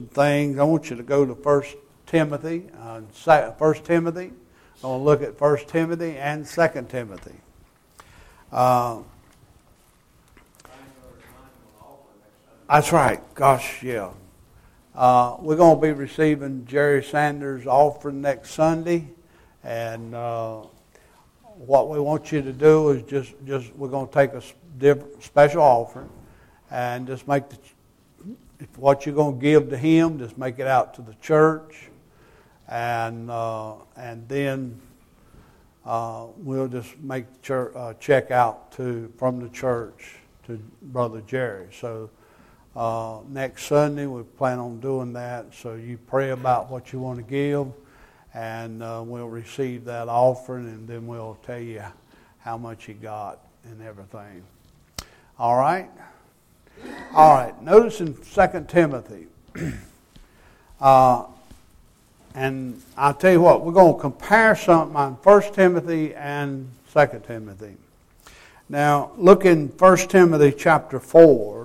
things. I want you to go to 1 Timothy. 1 Timothy. I want to look at 1 Timothy and 2 Timothy. That's right. Gosh, yeah. We're going to be receiving Jerry Sanders' offering next Sunday. And what we want you to do is just we're going to take a special offering and just make what you're going to give to him, just make it out to the church. And then we'll just make check out from the church to Brother Jerry. So next Sunday we plan on doing that. So you pray about what you want to give, and we'll receive that offering, and then we'll tell you how much you got and everything. All right. All right. Notice in 2 Timothy. And I'll tell you what, we're going to compare something on 1 Timothy and 2 Timothy. Now, look in 1 Timothy chapter 4.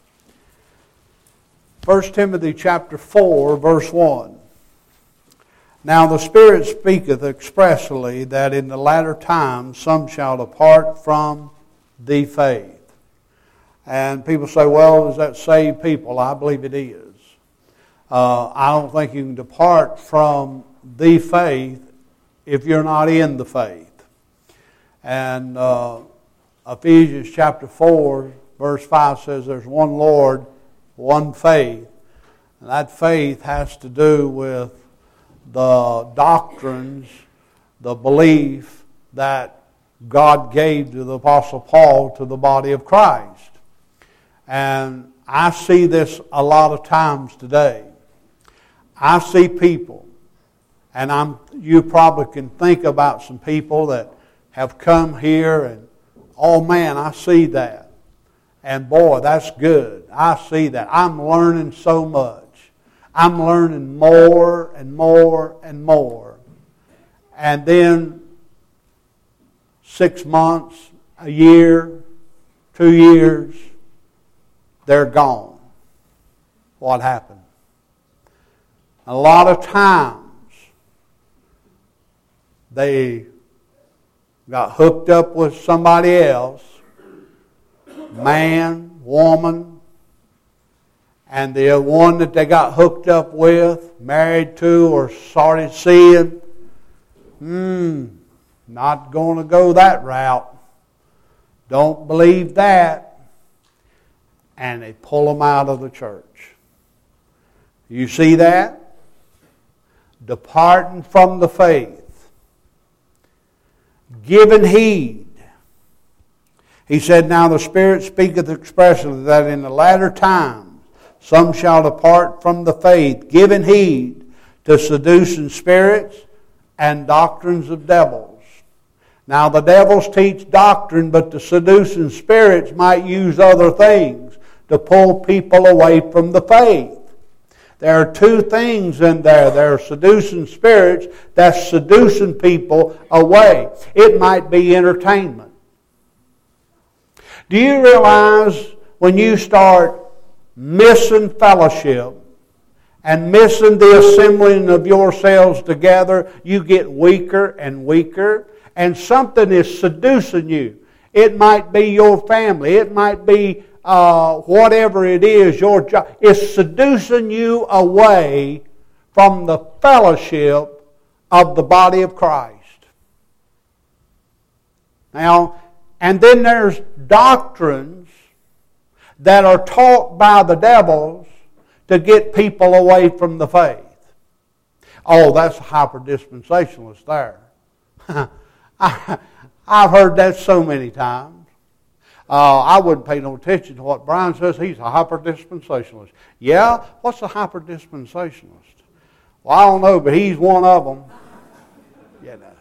1 Timothy chapter 4, verse 1. Now the Spirit speaketh expressly that in the latter times some shall depart from the faith. And people say, well, does that save people? I believe it is. I don't think you can depart from the faith if you're not in the faith. And Ephesians chapter 4, verse 5 says there's one Lord, one faith. And that faith has to do with the doctrines, the belief that God gave to the Apostle Paul to the body of Christ. And I see this a lot of times today. I see people, and you probably can think about some people that have come here and, oh man, I see that. And boy, that's good. I see that. I'm learning so much. I'm learning more and more and more. And then 6 months, a year, 2 years, they're gone. What happened? A lot of times, they got hooked up with somebody else, man, woman, and the one that they got hooked up with, married to, or started seeing, not going to go that route. Don't believe that. And they pull them out of the church. You see that? Departing from the faith. Giving heed. He said, now the Spirit speaketh expressly that in the latter times some shall depart from the faith, giving heed to seducing spirits and doctrines of devils. Now the devils teach doctrine, but the seducing spirits might use other things to pull people away from the faith. There are two things in there. There are seducing spirits that's seducing people away. It might be entertainment. Do you realize when you start missing fellowship and missing the assembling of yourselves together, you get weaker and weaker, and something is seducing you? It might be your family. It might be whatever it is, your job, is seducing you away from the fellowship of the body of Christ. Now, and then there's doctrines that are taught by the devils to get people away from the faith. Oh, that's a hyper-dispensationalist there. I've heard that so many times. I wouldn't pay no attention to what Brian says. He's a hyper-dispensationalist. Yeah? What's a hyper-dispensationalist? Well, I don't know, but he's one of them. You know.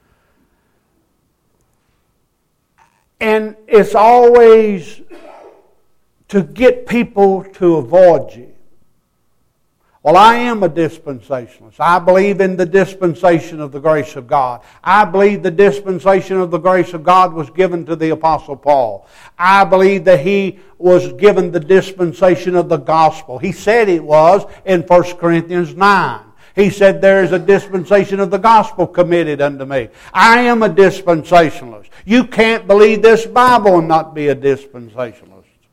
And it's always to get people to avoid you. Well, I am a dispensationalist. I believe in the dispensation of the grace of God. I believe the dispensation of the grace of God was given to the Apostle Paul. I believe that he was given the dispensation of the gospel. He said it was in 1 Corinthians 9. He said there is a dispensation of the gospel committed unto me. I am a dispensationalist. You can't believe this Bible and not be a dispensationalist.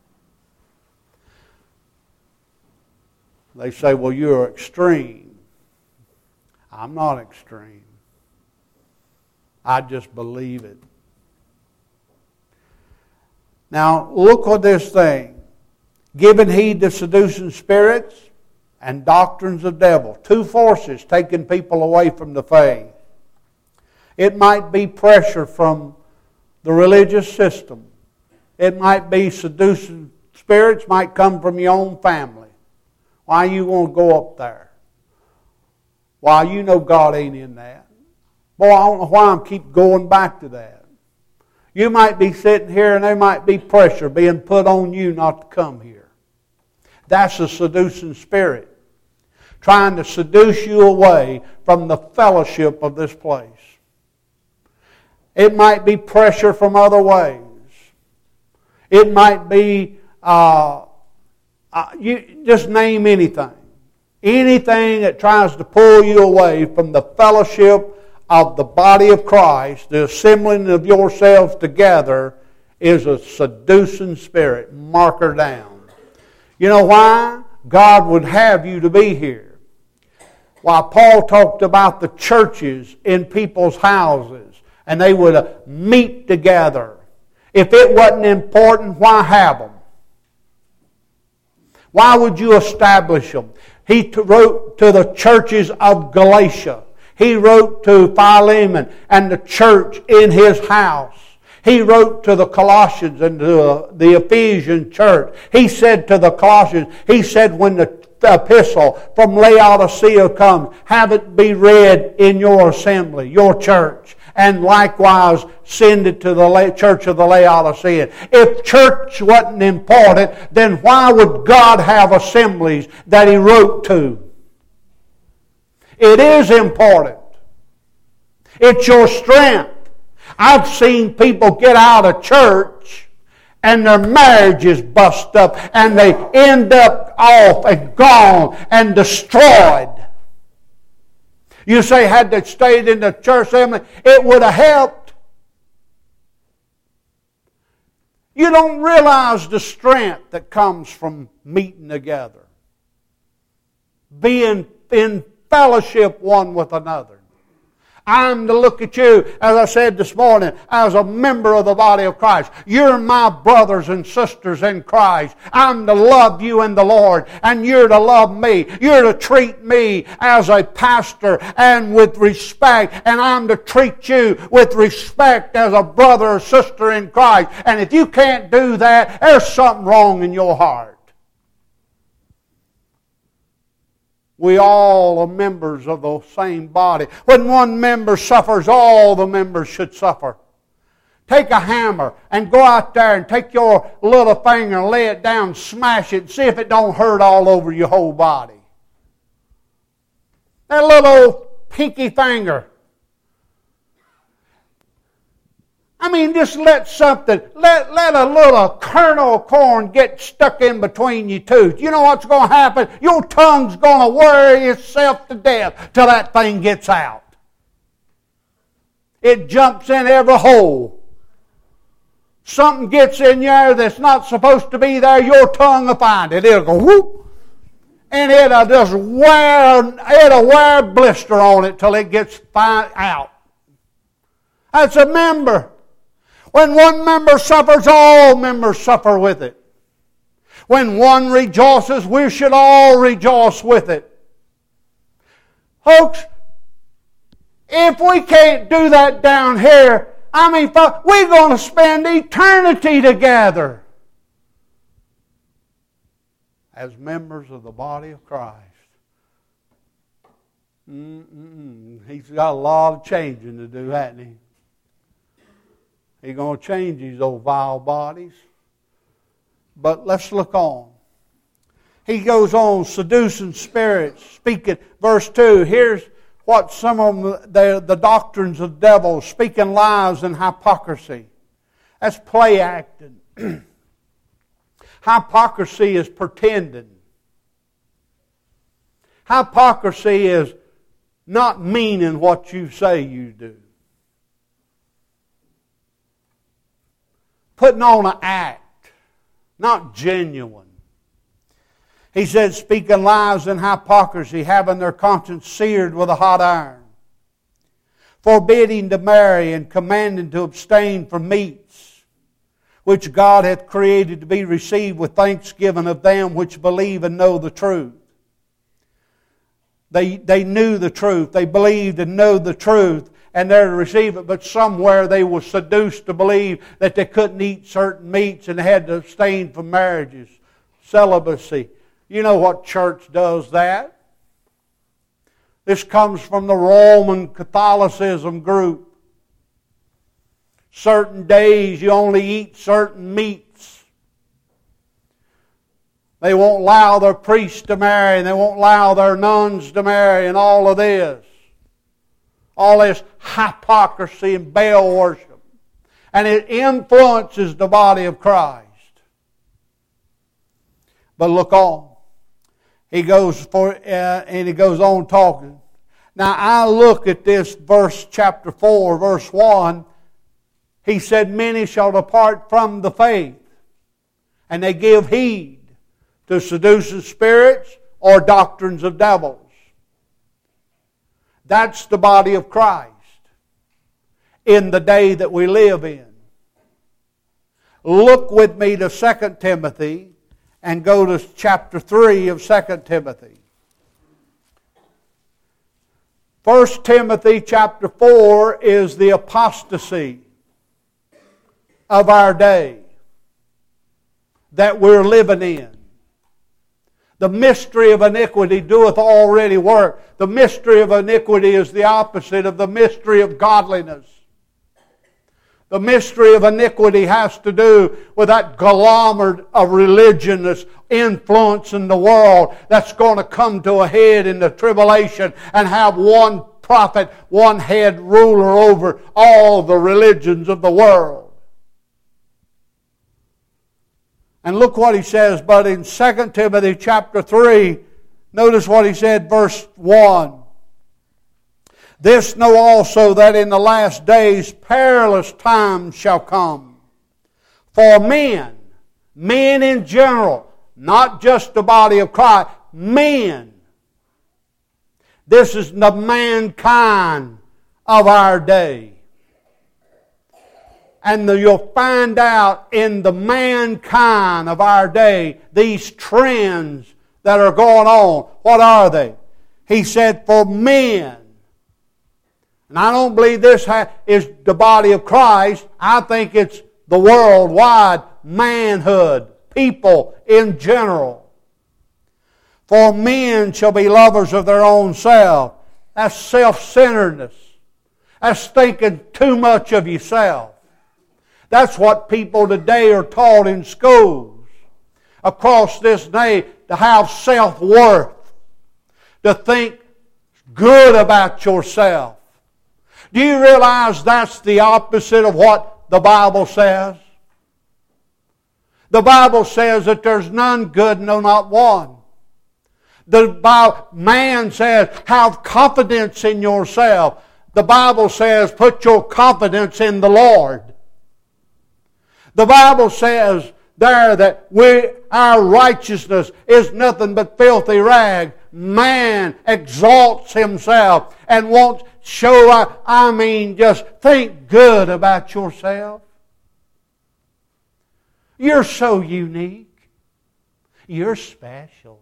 They say, well, you're extreme. I'm not extreme. I just believe it. Now, look at this thing. Giving heed to seducing spirits and doctrines of devil. Two forces taking people away from the faith. It might be pressure from the religious system. It might be seducing spirits, might come from your own family. Why you want to go up there? Why you know God ain't in that. Boy, I don't know why I keep going back to that. You might be sitting here and there might be pressure being put on you not to come here. That's a seducing spirit. Trying to seduce you away from the fellowship of this place. It might be pressure from other ways. It might be... you just name anything. Anything that tries to pull you away from the fellowship of the body of Christ, the assembling of yourselves together, is a seducing spirit. Mark her down. You know why? God would have you to be here. While Paul talked about the churches in people's houses, and they would meet together. If it wasn't important, why have them? Why would you establish them? He wrote to the churches of Galatia. He wrote to Philemon and the church in his house. He wrote to the Colossians and to the Ephesian church. He said to the Colossians, he said when the epistle from Laodicea comes, have it be read in your assembly, your church. And likewise, send it to the church of the Laodicean. If church wasn't important, then why would God have assemblies that He wrote to? It is important. It's your strength. I've seen people get out of church and their marriages bust up and they end up off and gone and destroyed. You say, had they stayed in the church family, it would have helped. You don't realize the strength that comes from meeting together. Being in fellowship one with another. I'm to look at you, as I said this morning, as a member of the body of Christ. You're my brothers and sisters in Christ. I'm to love you in the Lord, and you're to love me. You're to treat me as a pastor and with respect, and I'm to treat you with respect as a brother or sister in Christ. And if you can't do that, there's something wrong in your heart. We all are members of the same body. When one member suffers, all the members should suffer. Take a hammer and go out there and take your little finger and lay it down, smash it, and see if it don't hurt all over your whole body. That little pinky finger. I mean, just let something, let a little kernel of corn get stuck in between your teeth. You know what's going to happen? Your tongue's going to worry itself to death till that thing gets out. It jumps in every hole. Something gets in there that's not supposed to be there, your tongue will find it. It'll go whoop. And it'll just wear a blister on it till it gets out. That's a member. When one member suffers, all members suffer with it. When one rejoices, we should all rejoice with it. Folks, if we can't do that down here, we're going to spend eternity together as members of the body of Christ. He's got a lot of changing to do, hasn't he? He's going to change these old vile bodies. But let's look on. he goes on, seducing spirits, speaking. Verse 2, here's what some of them, the doctrines of devils, speaking lies and hypocrisy. That's play acting. Hypocrisy is pretending. Hypocrisy is not meaning what you say you do. Putting on an act, not genuine. He said, speaking lies and hypocrisy, having their conscience seared with a hot iron, forbidding to marry and commanding to abstain from meats, which God hath created to be received with thanksgiving of them which believe and know the truth. They knew the truth. They believed and know the truth, and they're to receive it. But somewhere they were seduced to believe that they couldn't eat certain meats and had to abstain from marriages, celibacy. You know what church does that? This comes from the Roman Catholicism group. Certain days you only eat certain meats. They won't allow their priests to marry, and they won't allow their nuns to marry, and all of this. All this hypocrisy and Baal worship. And it influences the body of Christ. But look on. He goes and he goes on talking. Now I look at this verse, chapter 4, verse 1. He said, many shall depart from the faith, and they give heed to seducing spirits or doctrines of devils. That's the body of Christ in the day that we live in. Look with me to 2 Timothy and go to chapter 3 of 2 Timothy. 1 Timothy chapter 4 is the apostasy of our day that we're living in. The mystery of iniquity doeth already work. The mystery of iniquity is the opposite of the mystery of godliness. The mystery of iniquity has to do with that conglomerate of religion that's influencing the world, that's going to come to a head in the tribulation and have one prophet, one head ruler over all the religions of the world. And look what he says, but in 2 Timothy chapter 3, notice what he said, verse 1. This know also that in the last days perilous times shall come. For men in general, not just the body of Christ, men. This is the mankind of our day. And you'll find out in the mankind of our day, these trends that are going on. What are they? He said, for men. And I don't believe this is the body of Christ. I think it's the worldwide manhood, people in general. For men shall be lovers of their own self. That's self-centeredness. That's thinking too much of yourself. That's what people today are taught in schools across this day, to have self-worth, to think good about yourself. Do you realize that's the opposite of what the Bible says? The Bible says that there's none good, no, not one. Man says, have confidence in yourself. The Bible says, put your confidence in the Lord. The Bible says there that our righteousness is nothing but filthy rag. Man exalts himself and wants just think good about yourself. You're so unique. You're special.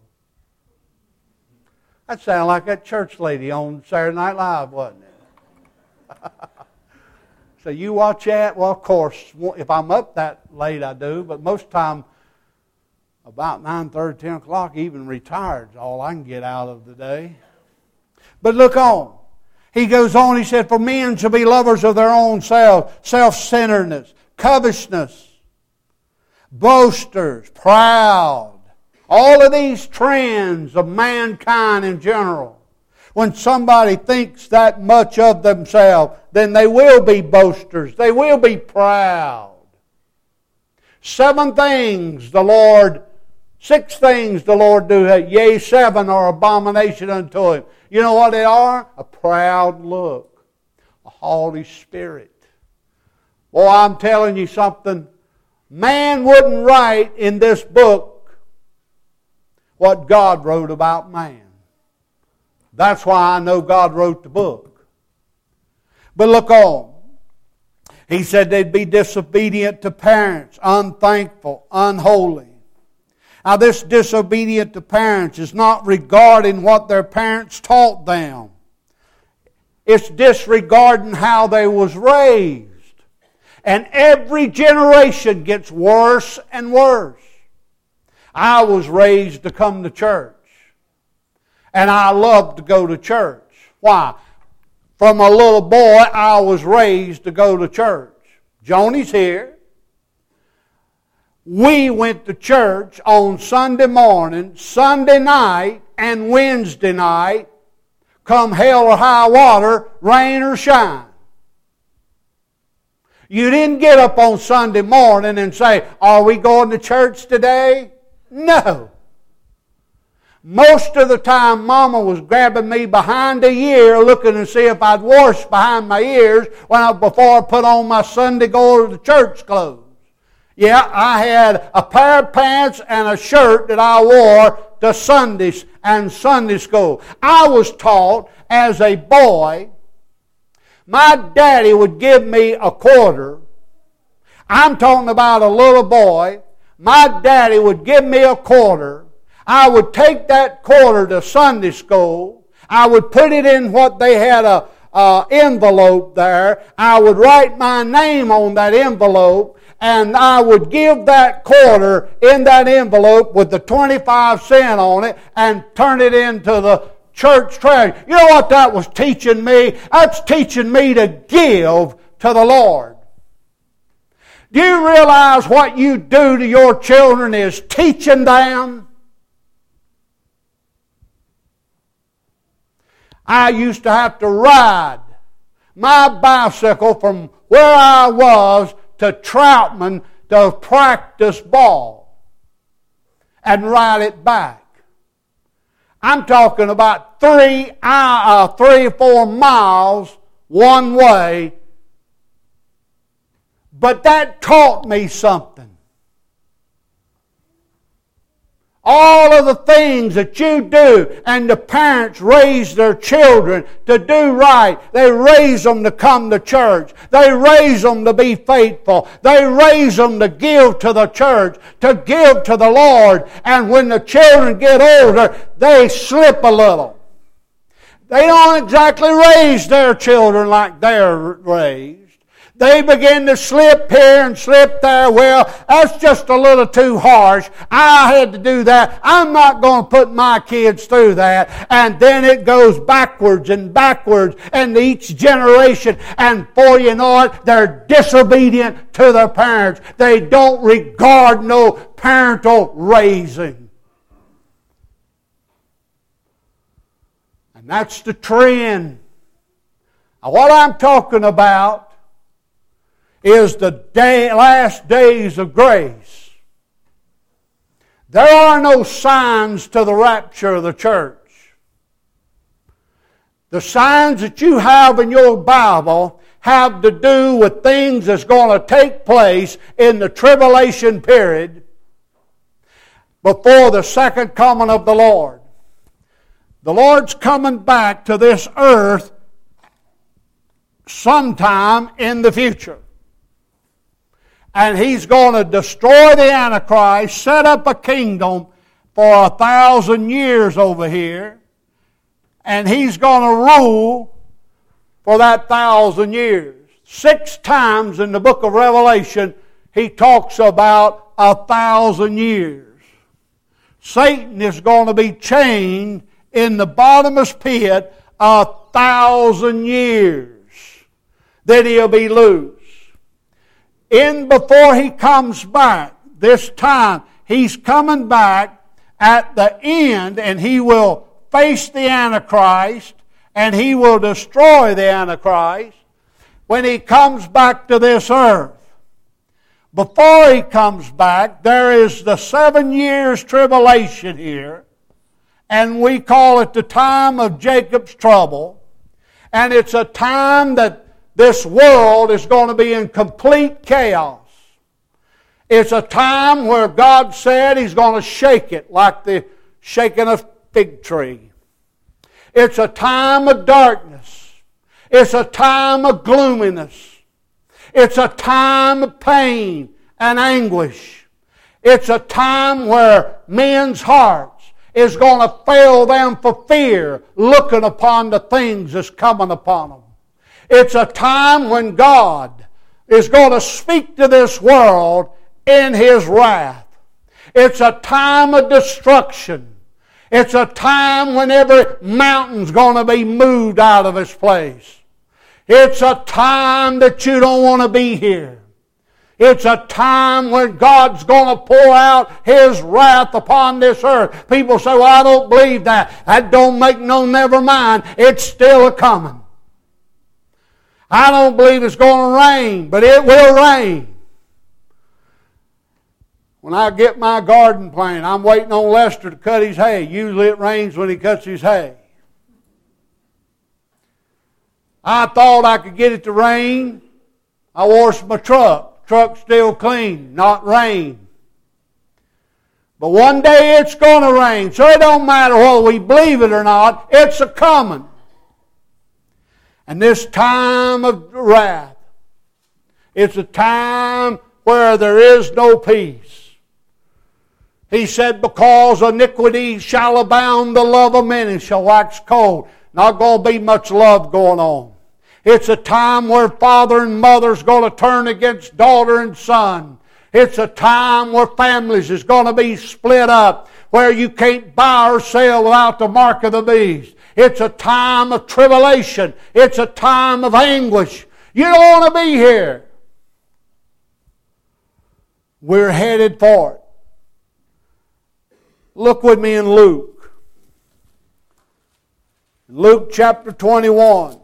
That sounded like that church lady on Saturday Night Live, wasn't it? So you watch that? Well, of course, if I'm up that late, I do. But most time, about 9:30, 10 o'clock, even retired is all I can get out of the day. But look on. He goes on, he said, for men shall be lovers of their own self, self-centeredness, covetousness, boasters, proud, All of these trends of mankind in general. When somebody thinks that much of themselves, then they will be boasters. They will be proud. 6 things the Lord do, yea, 7 are abomination unto Him. You know what they are? A proud look, a haughty spirit. Well, I'm telling you something. Man wouldn't write in this book what God wrote about man. That's why I know God wrote the book. But look on. He said they'd be disobedient to parents, unthankful, unholy. Now this disobedient to parents is not regarding what their parents taught them. It's disregarding how they was raised. And every generation gets worse and worse. I was raised to come to church. And I loved to go to church. Why? From a little boy, I was raised to go to church. Joni's here. We went to church on Sunday morning, Sunday night, and Wednesday night, come hell or high water, rain or shine. You didn't get up on Sunday morning and say, are we going to church today? No. Most of the time, Mama was grabbing me behind the ear, looking to see if I'd washed behind my ears before I put on my Sunday go to church clothes. Yeah, I had a pair of pants and a shirt that I wore to Sundays and Sunday school. I was taught as a boy, my daddy would give me a quarter. I'm talking about a little boy. My daddy would give me a quarter. I would take that quarter to Sunday school. I would put it in what they had a envelope there. I would write my name on that envelope, and I would give that quarter in that envelope with the 25 cents on it and turn it into the church treasury. You know what that was teaching me? That's teaching me to give to the Lord. Do you realize what you do to your children is teaching them? I used to have to ride my bicycle from where I was to Troutman to practice ball and ride it back. I'm talking about 3 or 4 miles one way. But that taught me something. All of the things that you do, and the parents raise their children to do right. They raise them to come to church. They raise them to be faithful. They raise them to give to the church, to give to the Lord. And when the children get older, they slip a little. They don't exactly raise their children like they're raised. They begin to slip here and slip there. Well, that's just a little too harsh. I had to do that. I'm not going to put my kids through that. And then it goes backwards and backwards in each generation. And before you know it, they're disobedient to their parents. They don't regard no parental raising. And that's the trend. Now, what I'm talking about is the last days of grace. There are no signs to the rapture of the church. The signs that you have in your Bible have to do with things that's going to take place in the tribulation period before the second coming of the Lord. The Lord's coming back to this earth sometime in the future. And He's going to destroy the Antichrist, set up a kingdom for 1,000 years over here. And He's going to rule for that 1,000 years. 6 times in the book of Revelation, He talks about 1,000 years. Satan is going to be chained in the bottomless pit 1,000 years. Then he'll be loose. Before He comes back, this time He's coming back, at the end, and he will face the Antichrist, and he will destroy the Antichrist when he comes back to this earth. Before he comes back, there is the 7 years tribulation here, and we call it the time of Jacob's trouble. And it's a time that this world is going to be in complete chaos. It's a time where God said He's going to shake it like the shaking of a fig tree. It's a time of darkness. It's a time of gloominess. It's a time of pain and anguish. It's a time where men's hearts is going to fail them for fear, looking upon the things that's coming upon them. It's a time when God is going to speak to this world in His wrath. It's a time of destruction. It's a time when every mountain's going to be moved out of its place. It's a time that you don't want to be here. It's a time when God's going to pour out His wrath upon this earth. People say, well, I don't believe that. That don't make no never mind. It's still a-coming. I don't believe it's going to rain, but it will rain. When I get my garden planted, I'm waiting on Lester to cut his hay. Usually it rains when he cuts his hay. I thought I could get it to rain. I washed my truck. Truck's still clean, not rain. But one day it's going to rain. So it don't matter whether we believe it or not. It's a-coming. And this time of wrath, it's a time where there is no peace. He said, because iniquity shall abound, the love of many shall wax cold. Not going to be much love going on. It's a time where father and mother's going to turn against daughter and son. It's a time where families is going to be split up, where you can't buy or sell without the mark of the beast. It's a time of tribulation. It's a time of anguish. You don't want to be here. We're headed for it. Look with me in Luke. Luke chapter 21.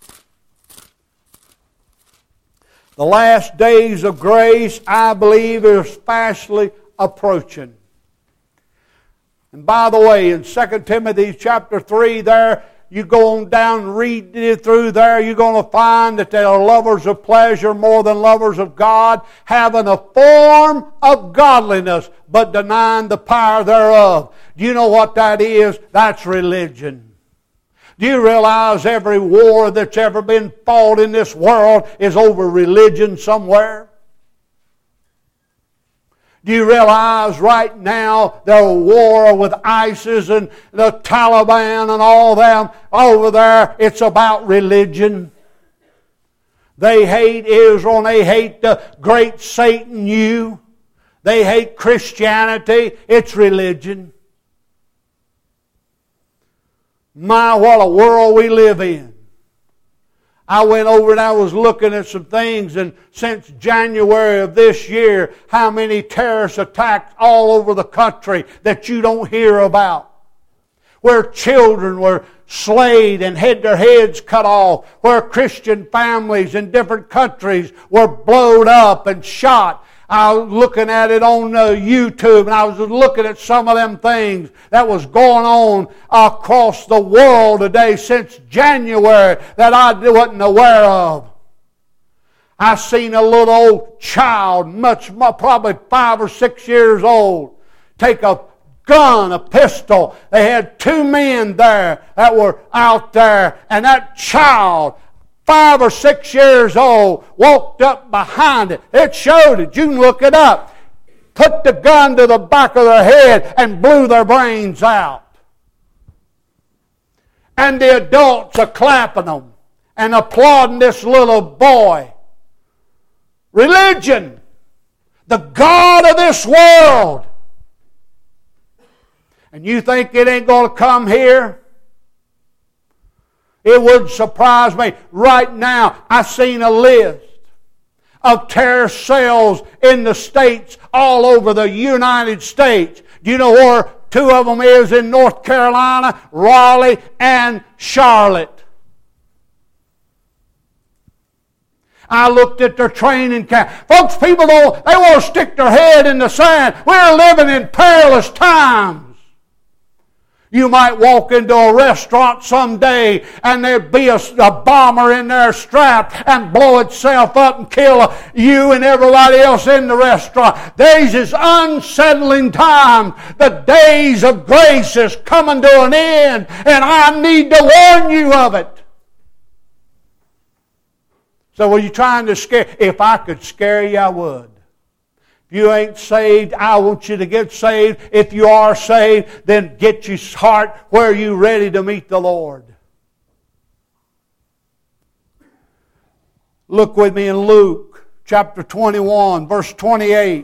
The last days of grace, I believe, are fastly approaching. And by the way, in 2 Timothy chapter 3, there, you go on down and read it through there, you're going to find that they are lovers of pleasure more than lovers of God, having a form of godliness, but denying the power thereof. Do you know what that is? That's religion. Do you realize every war that's ever been fought in this world is over religion somewhere? Do you realize right now there's a war with ISIS and the Taliban and all them over there? It's about religion. They hate Israel and they hate the great Satan, you. They hate Christianity. It's religion. My, what a world we live in. I went over and I was looking at some things, and since January of this year, how many terrorist attacks all over the country that you don't hear about. Where children were slayed and had their heads cut off. Where Christian families in different countries were blown up and shot. I was looking at it on YouTube, and I was looking at some of them things that was going on across the world today since January that I wasn't aware of. I seen a little old child, probably 5 or 6 years old, take a gun, a pistol. They had 2 men there that were out there, and that child, 5 or 6 years old, walked up behind it. It showed it. You can look it up. Put the gun to the back of their head and blew their brains out. And the adults are clapping them and applauding this little boy. Religion, the God of this world. And you think it ain't going to come here? It wouldn't surprise me. Right now, I've seen a list of terrorist cells in the states all over the United States. Do you know where Two of them is in North Carolina, Raleigh and Charlotte. I looked at their training camp. Folks, people, they want to stick their head in the sand. We're living in perilous times. You might walk into a restaurant someday and there'd be a bomber in there strapped and blow itself up and kill you and everybody else in the restaurant. These is unsettling times. The days of grace is coming to an end, and I need to warn you of it. So were you trying to scare? If I could scare you, I would. If you ain't saved, I want you to get saved. If you are saved, then get your heart where you're ready to meet the Lord. Look with me in Luke chapter 21, verse 28.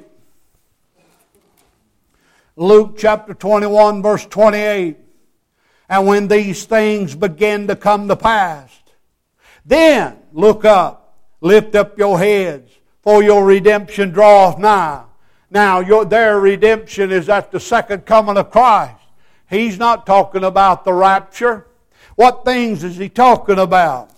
Luke chapter 21, verse 28. And when these things begin to come to pass, then look up, lift up your heads, for your redemption draweth nigh. Now, their redemption is at the second coming of Christ. He's not talking about the rapture. What things is he talking about?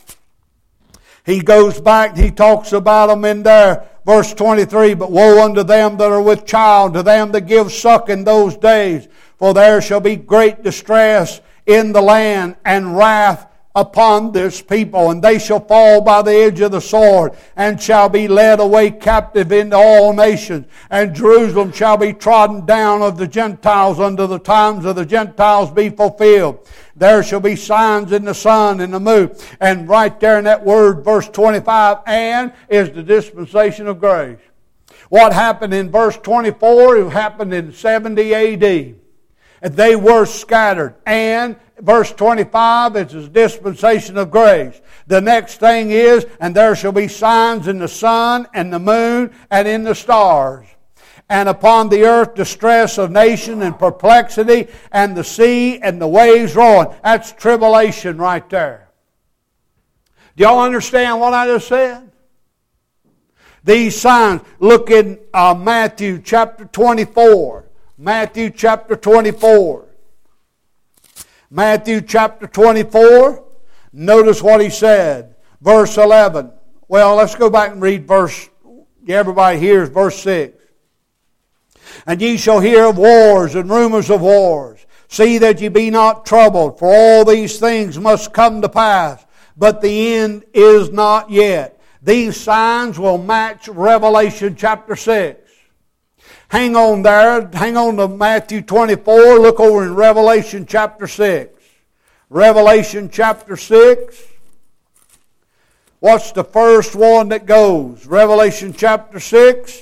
He goes back, he talks about them in there, verse 23, but woe unto them that are with child, to them that give suck in those days, for there shall be great distress in the land, and wrath upon this people, and they shall fall by the edge of the sword, and shall be led away captive into all nations, and Jerusalem shall be trodden down of the Gentiles until the times of the Gentiles be fulfilled. There shall be signs in the sun and the moon. And right there in that word, verse 25, and is the dispensation of grace. What happened in verse 24, it happened in 70 A.D. They were scattered. And verse 25, it's a dispensation of grace. The next thing is, and there shall be signs in the sun and the moon and in the stars. And upon the earth distress of nation and perplexity, and the sea and the waves roaring. That's tribulation right there. Do y'all understand what I just said? These signs, look in Matthew chapter 24. Matthew chapter 24. Matthew chapter 24. Notice what he said. Verse 11. Well, let's go back and read verse, everybody hears verse 6. And ye shall hear of wars and rumors of wars. See that ye be not troubled, for all these things must come to pass, but the end is not yet. These signs will match Revelation chapter 6. Hang on there. Hang on to Matthew 24. Look over in Revelation chapter 6. Revelation chapter 6. What's the first one that goes? Revelation chapter 6.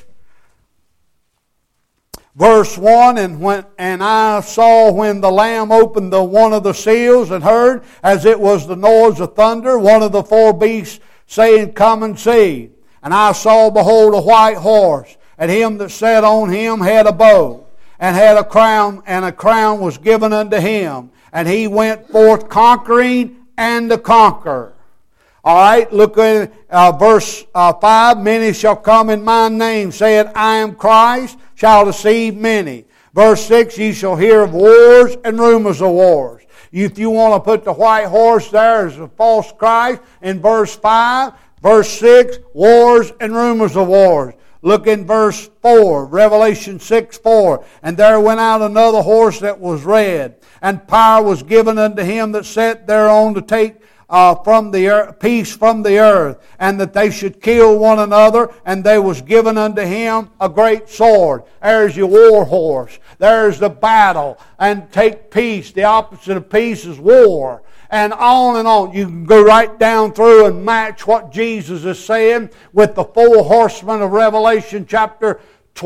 Verse 1, and I saw when the Lamb opened one of the seals, and heard, as it was the noise of thunder, one of the four beasts saying, Come and see. And I saw, behold, a white horse, and him that sat on him had a bow, and had a crown, and a crown was given unto him. And he went forth conquering and to conquer. All right, look at verse 5. Many shall come in my name, saying, I am Christ, shall deceive many. Verse 6, ye shall hear of wars and rumors of wars. If you want to put the white horse there as a false Christ, in verse 5, verse 6, wars and rumors of wars. Look in verse 4, Revelation 6:4. And there went out another horse that was red, and power was given unto him that sat thereon to take from the earth, peace from the earth, and that they should kill one another, and there was given unto him a great sword. There's your war horse. There's the battle. And take peace. The opposite of peace is war. And on and on. You can go right down through and match what Jesus is saying with the four horsemen of Revelation chapter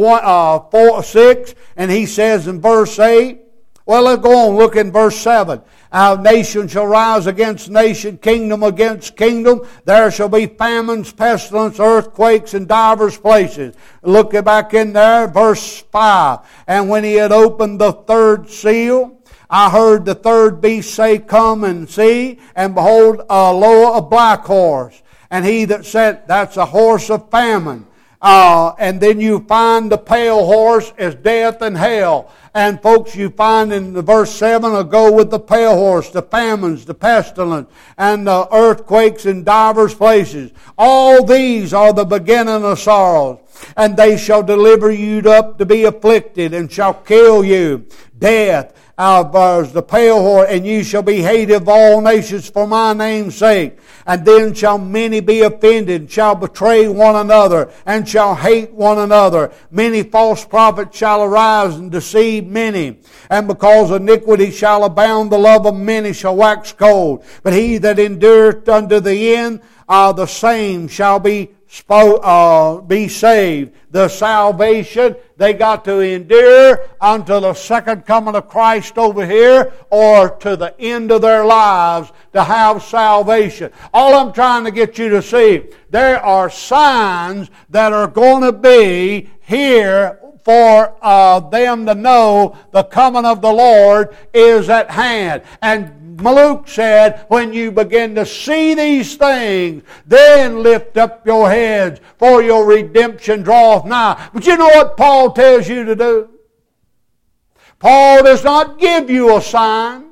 6. And he says in verse 8, well, let's go on. Look in verse 7. Nation shall rise against nation, kingdom against kingdom. There shall be famines, pestilence, earthquakes in divers places. Look back in there, verse 5. And when he had opened the third seal, I heard the third beast say, Come and see. And behold, a black horse. And he that sat, that's a horse of famine. And then you find the pale horse as death and hell. And folks, you find in the verse 7, will go with the pale horse, the famines, the pestilence, and the earthquakes in divers places. All these are the beginning of sorrows. And they shall deliver you up to be afflicted, and shall kill you. Death, as the pale horse, and ye shall be hated of all nations for my name's sake. And then shall many be offended, shall betray one another, and shall hate one another. Many false prophets shall arise and deceive many. And because iniquity shall abound, the love of many shall wax cold. But he that endureth unto the end, the same shall be saved. The salvation, they got to endure until the second coming of Christ over here, or to the end of their lives to have salvation. All I'm trying to get you to see, there are signs that are going to be here for them to know the coming of the Lord is at hand. And Luke said, when you begin to see these things, then lift up your heads, for your redemption draweth nigh. But you know what Paul tells you to do? Paul does not give you a sign.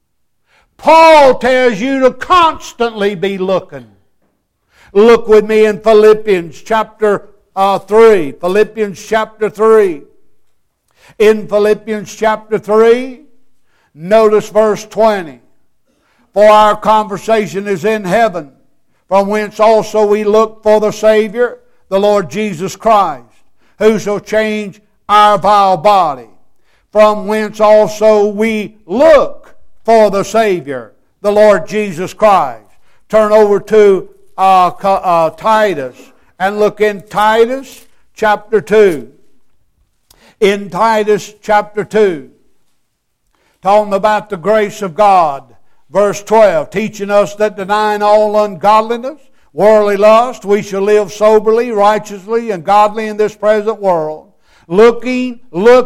Paul tells you to constantly be looking. Look with me in Philippians chapter 3. Philippians chapter 3. In Philippians chapter 3, notice verse 20. For our conversation is in heaven, from whence also we look for the Savior, the Lord Jesus Christ, who shall change our vile body. From whence also we look for the Savior, the Lord Jesus Christ. Turn over to Titus and look in Titus chapter 2. In Titus chapter 2, talking about the grace of God. Verse 12, teaching us that denying all ungodliness, worldly lust, we shall live soberly, righteously, and godly in this present world. Looking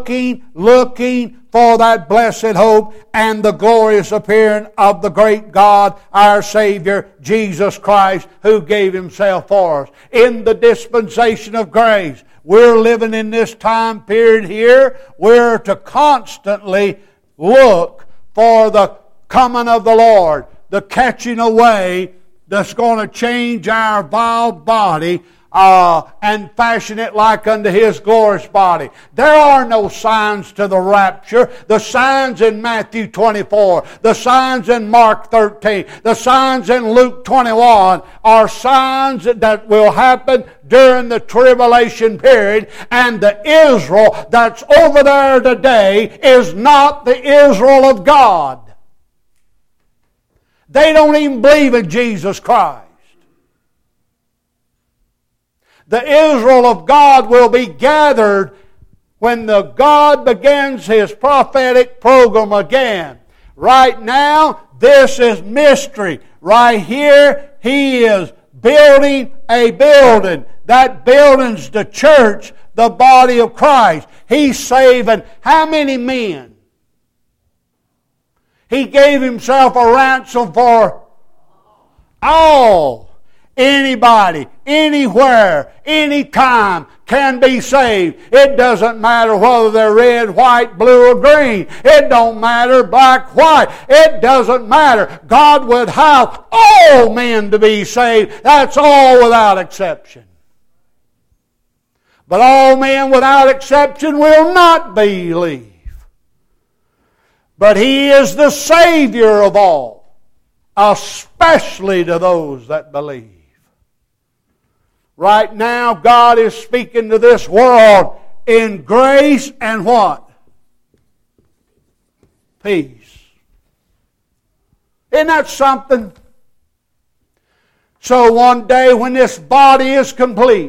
for that blessed hope and the glorious appearing of the great God, our Savior, Jesus Christ, who gave Himself for us. In the dispensation of grace, we're living in this time period here. We're to constantly look for the coming of the Lord, the catching away that's going to change our vile body and fashion it like unto His glorious body. There are no signs to the rapture. The signs in Matthew 24, the signs in Mark 13, the signs in Luke 21 are signs that will happen during the tribulation period. And the Israel that's over there today is not the Israel of God. They don't even believe in Jesus Christ. The Israel of God will be gathered when the God begins His prophetic program again. Right now, this is mystery. Right here, He is building a building. That building's the church, the body of Christ. He's saving how many men? He gave Himself a ransom for all. Anybody, anywhere, anytime can be saved. It doesn't matter whether they're red, white, blue, or green. It don't matter black, white. It doesn't matter. God would have all men to be saved. That's all without exception. But all men without exception will not believe. But He is the Savior of all, especially to those that believe. Right now, God is speaking to this world in grace and what? Peace. Isn't that something? So one day when this body is complete,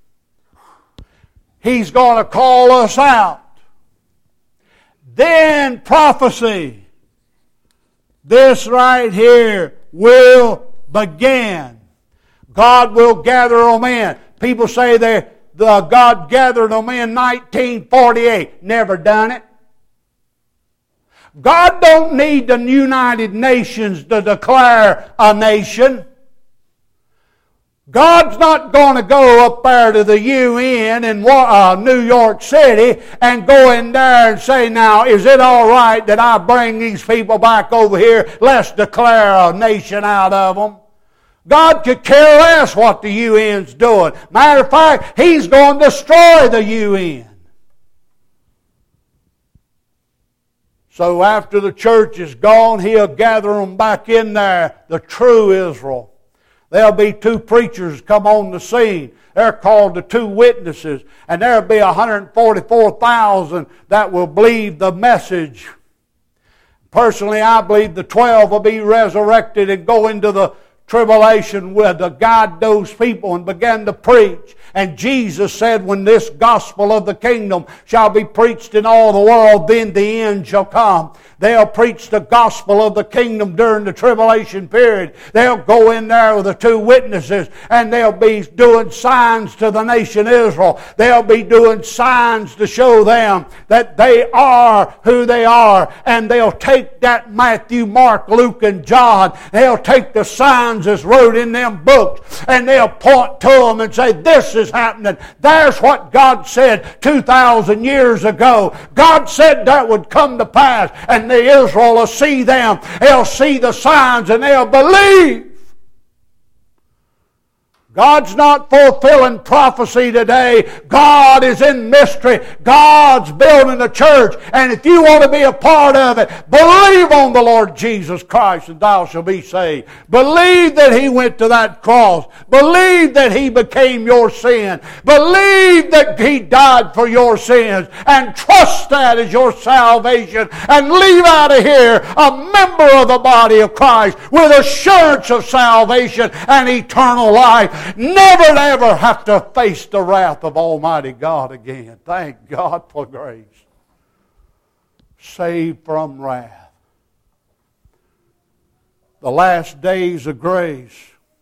He's going to call us out. Then prophecy, this right here, will begin. God will gather on men. People say God gathered on men in 1948. Never done it. God don't need the United Nations to declare a nation. God's not going to go up there to the UN in New York City and go in there and say, now, is it all right that I bring these people back over here? Let's declare a nation out of them. God could care less what the UN's doing. Matter of fact, He's going to destroy the UN. So after the church is gone, He'll gather them back in there, the true Israel. There'll be two preachers come on the scene. They're called the two witnesses. And there'll be 144,000 that will believe the message. Personally, I believe the 12 will be resurrected and go into the tribulation with to guide those people and begin to preach. And Jesus said, when this gospel of the kingdom shall be preached in all the world, then the end shall come. They'll preach the gospel of the kingdom during the tribulation period. They'll go in there with the two witnesses and they'll be doing signs to the nation Israel. They'll be doing signs to show them that they are who they are. And they'll take that Matthew, Mark, Luke, and John. They'll take the signs that's wrote in them books and they'll point to them and say, this is happening. There's what God said 2,000 years ago. God said that would come to pass, and the Israel will see them. They'll see the signs and they'll believe. God's not fulfilling prophecy today. God is in mystery. God's building a church. And if you want to be a part of it, believe on the Lord Jesus Christ and thou shalt be saved. Believe that He went to that cross. Believe that He became your sin. Believe that He died for your sins. And trust that as your salvation. And leave out of here a member of the body of Christ with assurance of salvation and eternal life. Never ever have to face the wrath of Almighty God again. Thank God for grace. Saved from wrath. The last days of grace.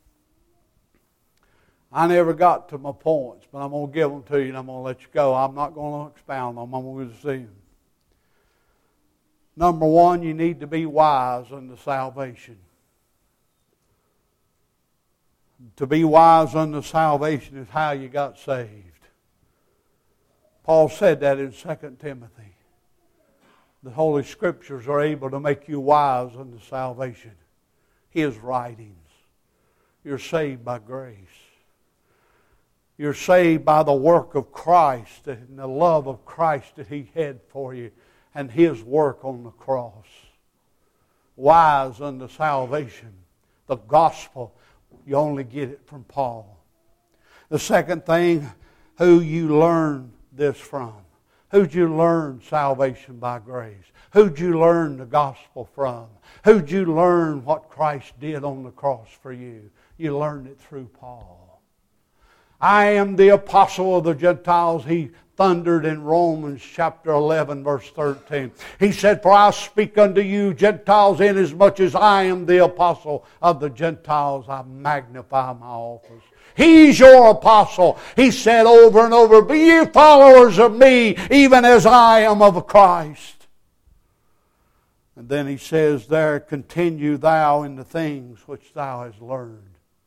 I never got to my points, but I'm going to give them to you and I'm going to let you go. I'm not going to expound on them. I'm going to see them. Number one, you need to be wise unto salvation. To be wise unto salvation is how you got saved. Paul said that in 2 Timothy. The Holy Scriptures are able to make you wise unto salvation. His writings. You're saved by grace. You're saved by the work of Christ and the love of Christ that He had for you and His work on the cross. Wise unto salvation. The gospel. You only get it from Paul. The second thing, who you learn this from. Who'd you learn salvation by grace? Who'd you learn the gospel from? Who'd you learn what Christ did on the cross for you? You learned it through Paul. I am the apostle of the Gentiles. He thundered in Romans chapter 11 verse 13. He said, for I speak unto you Gentiles, inasmuch as I am the apostle of the Gentiles, I magnify my office. He's your apostle. He said over and over, be ye followers of me, even as I am of Christ. And then he says there, continue thou in the things which thou hast learned.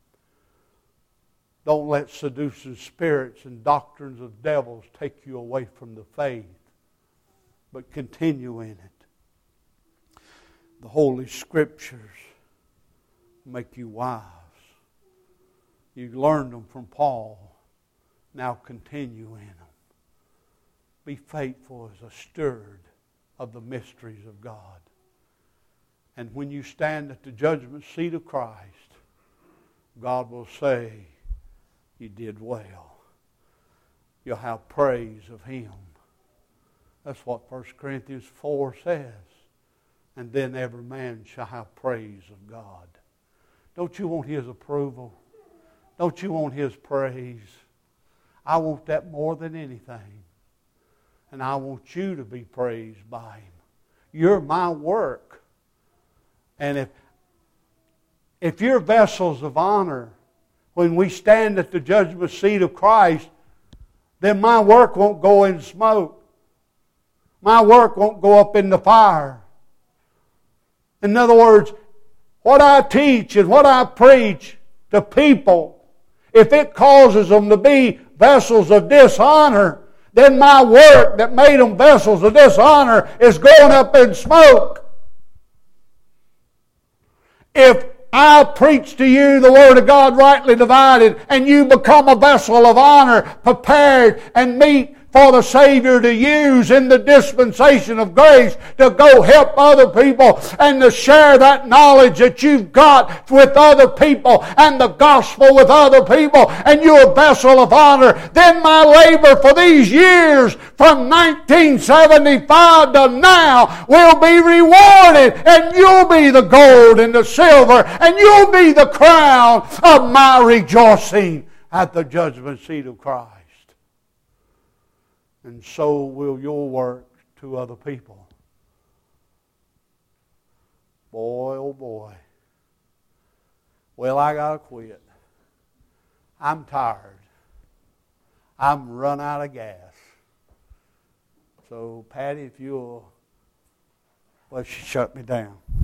Don't let seducing spirits and doctrines of devils take you away from the faith, but continue in it. The Holy Scriptures make you wise. You learned them from Paul. Now continue in them. Be faithful as a steward of the mysteries of God. And when you stand at the judgment seat of Christ, God will say, you did well. You'll have praise of Him. That's what 1 Corinthians 4 says. And then every man shall have praise of God. Don't you want His approval? Don't you want His praise? I want that more than anything. And I want you to be praised by Him. You're my work. And if you're vessels of honor, when we stand at the judgment seat of Christ, then my work won't go in smoke. My work won't go up in the fire. In other words, what I teach and what I preach to people if it causes them to be vessels of dishonor, then my work that made them vessels of dishonor is going up in smoke. If I preach to you the Word of God rightly divided, and you become a vessel of honor, prepared and meet for the Savior to use in the dispensation of grace to go help other people and to share that knowledge that you've got with other people and the gospel with other people, and you're a vessel of honor, then my labor for these years from 1975 to now will be rewarded, and you'll be the gold and the silver, and you'll be the crown of my rejoicing at the judgment seat of Christ. And so will your work to other people. Boy, oh boy. Well, I got to quit. I'm tired. I'm run out of gas. So, Patty, if you'll, well, she shut me down.